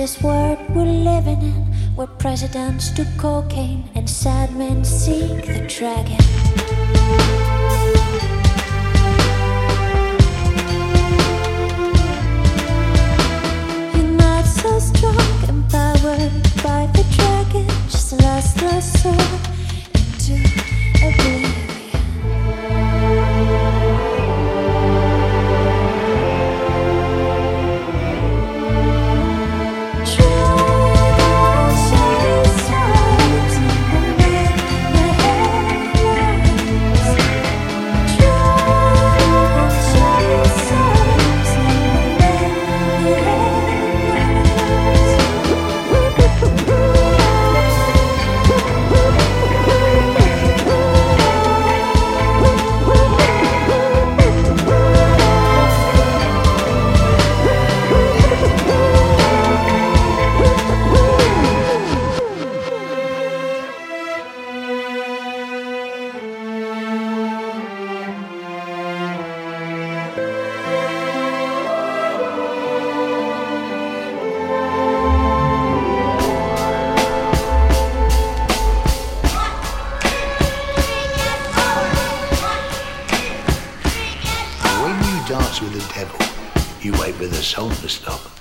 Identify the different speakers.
Speaker 1: this world we're living in, where presidents do cocaine and sad men seek the dragon. You're not so strong, empowered by the dragon, just a restless soul into oblivion.
Speaker 2: Dance with the devil, you wait for the soul to stop.